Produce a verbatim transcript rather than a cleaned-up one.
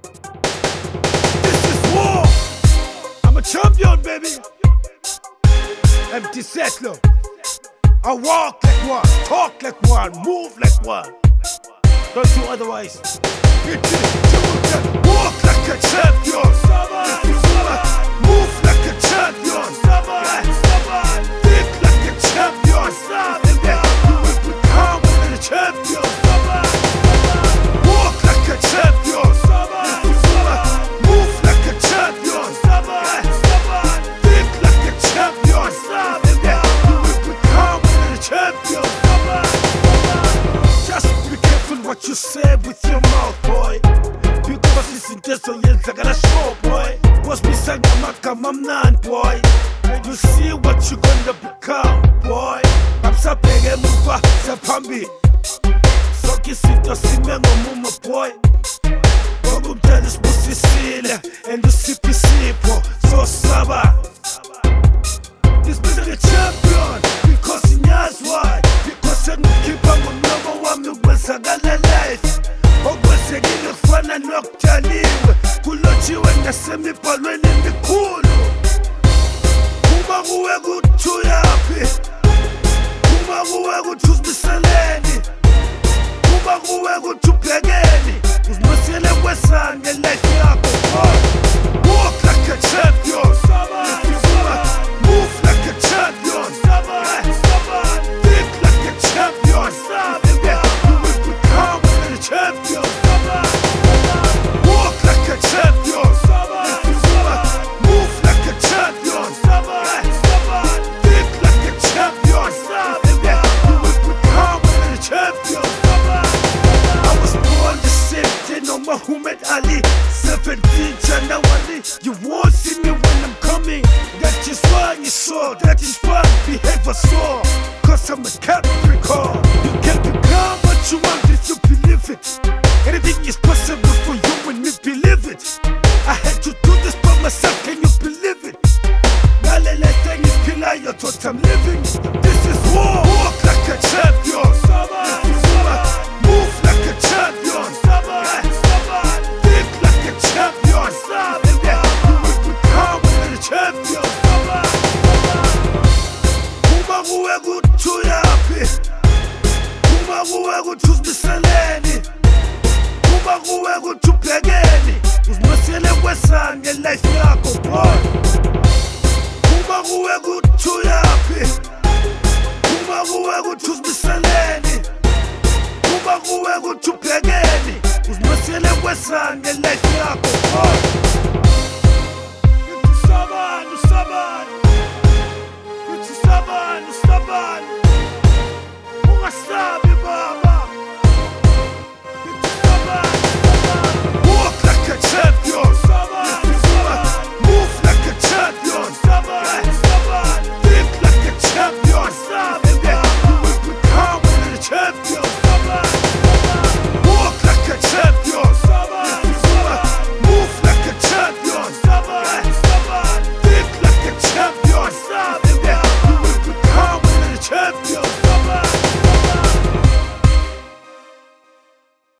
This is war. I'm a champion, baby. Empty settler. I walk like one, talk like one, move like one. Don't do otherwise. Walk like a champion. Move like a champion. Think like a champion. You will become a champion. Walk like a champion. Move like a champion. Think like a champion. You will become a champion. Just be careful what you say with your mouth, boy. Because izinto ezoyenzakala show, boy. Wasibisanga amagama amnandi, boy. You see what you gonna become, boy. Absabheke emuva sephambili. Sonke izinto sime ngomumo, boy. Ngoba umntana usibusisile and usipha isipho sosaba. This is like a champion because ngiyazi why. Because sengikhipha ngomlomo wami ukwenzakala life. Okwenzekile kufana nokutshaliwe, kulotshiwe nasemibhalweni emikhulu. Uma kuwe kuthi uyaphi, uma kuwe kuthi uzimiseleni, uma kuwe kuthi ubhekeni, uzimisele kwesani ngelife yakho. Walk like a champion. Move like a champion. Think like a champion. You will become a champion. Walk like a champion. Move like a champion. Think like a champion. You will become a champion. I was born the same day, no Muhammad Ali. seventeenth January, you won't see me when I'm coming. That is why you saw, that is why behavior saw. Cause I'm a Capricorn. You can become what you want if you believe it. Anything is possible for you when you believe it. I had to do this by myself, can you believe it? Nalele thing is pillar, you thought I'm living. This is war. Walk like a champion. Move like a champion. Think like a champion. You will become a champion. Uma kuwe kuthi uyaphi, uma kuwe kuthi uzimiseleni, uma kuwe kuthi ubhekeni, uzimisele kwesani ngelife yakho, boy. Uma kuwe kuthi uyaphi, uma kuwe kuthi uzimiseleni, uma kuwe kuthi ubhekeni, uzimisele kwesani ngelife yakho, boy.